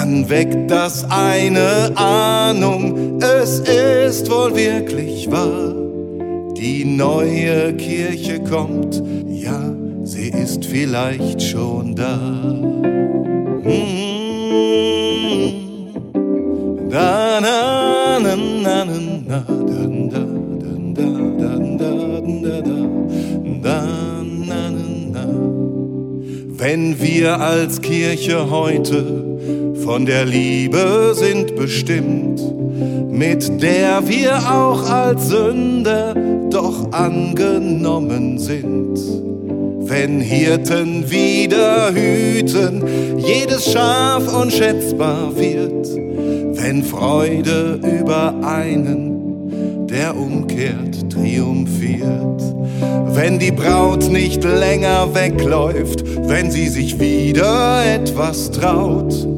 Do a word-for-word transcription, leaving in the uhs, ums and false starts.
dann weckt das eine Ahnung, es ist wohl wirklich wahr. Die neue Kirche kommt, ja, sie ist vielleicht schon da. Mm-hmm. Da, na, na, na, na, da, da, da, da, da, da, da, na, na, na. Wenn wir als Kirche heute von der Liebe sind bestimmt, mit der wir auch als Sünder doch angenommen sind. Wenn Hirten wieder hüten, jedes Schaf unschätzbar wird, wenn Freude über einen, der umkehrt, triumphiert, wenn die Braut nicht länger wegläuft, wenn sie sich wieder etwas traut,